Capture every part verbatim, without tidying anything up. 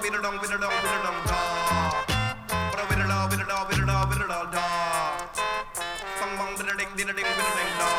with it down, with it down, with it down, da. But with it all, with it all, with it all, with it all, da. Bang bang, with it ding, with it ding, with it ding, da.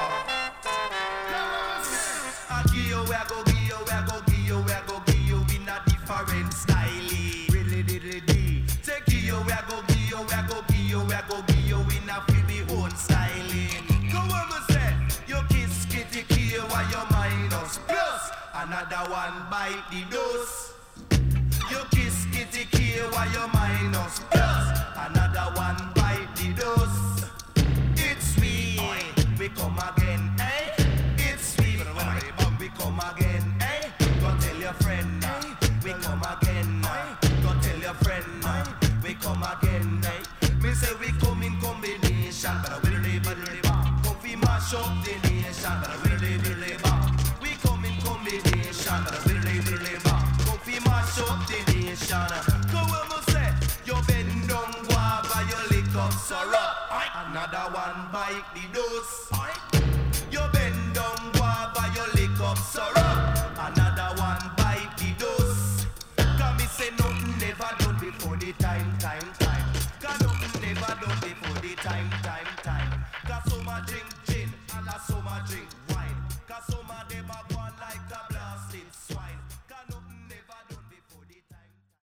I give you, I go give you, I go give you, I go give you in a different style. Really, really, really. Take you, I go give you, I go give you, I go give you in a pretty own style. Go on, me say, you kiss kitty kill while you're minus plus. Another one bite the dose. You kiss kitty kill while you're minus plus. Another one bite the dose. It's me, we come again, eh? It's me, we come again, eh? Go tell your friend, we come again. Go tell your friend, we come again, eh? Me say we come in combination, but we really, but really, come we mash up the nation, but we really, really, we come in combination, but we really, really, come we mash up the nation. Go on, me say, you bend down, guava, you lick up syrup. Another one bite the dose. You bend down, guava, you lick up syrup. Another one bite the dose. Cause me say nothing never done before the time, time, time. Cause nothing never done before the time, time, time. Cause some a drink gin and a some a drink wine. Cause some a dem a